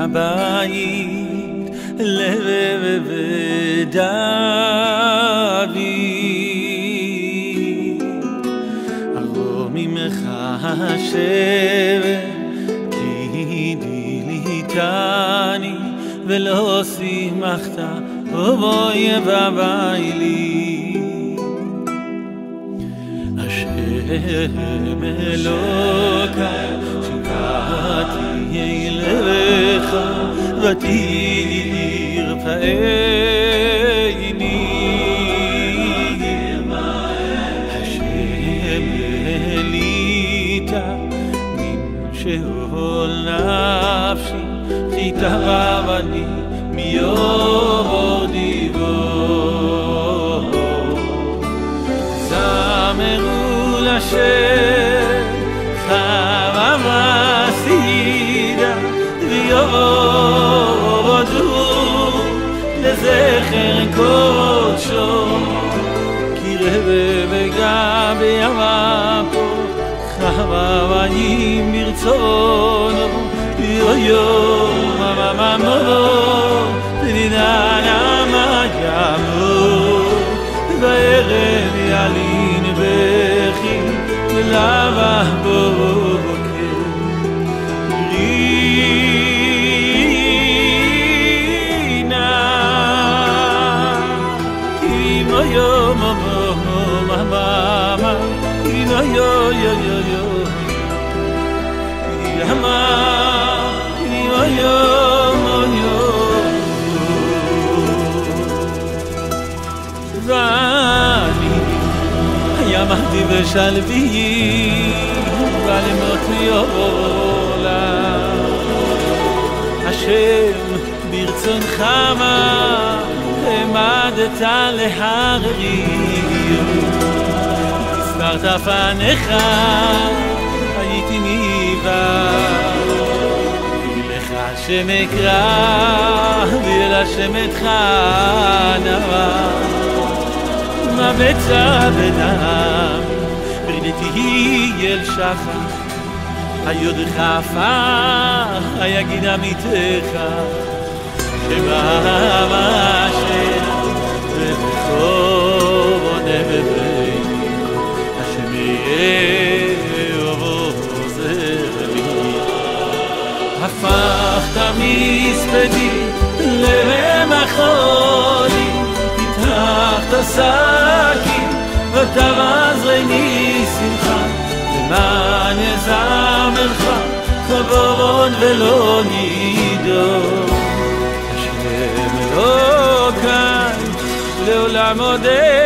הבית לבב דוד ארור ממך השבר כי דיליתני ולא שימחת ובואי ובאי לי השם אלוקי שקעתי אליך ותרפאני השם אליתה מן שאול נפשי כי תרבני מיור דיבו זמרו לשם חבבה סידה ויורדו לזכר קודשו כי רבה וגם בימפו חבבאים ברצונו יו מממו תנידנה מגמו בערב ילין בכי ולבא בוקר רינה אימו יום מממה אינו יו יו יו יו ימה אינו יום ואני ימחתי בשלבי ולמות יולה השם ברצונך מה העמדת להריר הסתרת פניך הייתי ניבא לך השם אקרא ואל השם אתחננה מה בצע בדם ברדתי אל שחר היודך הפך היגיד עמיתך שבא השם ובכל נבבי השם יהיה עוזר לי הפכת מספדי למחולי פיתחת שקים ותבזרני שמחה למען יזמרך כבוד ולא נידון השם אלוקי לעולם עודד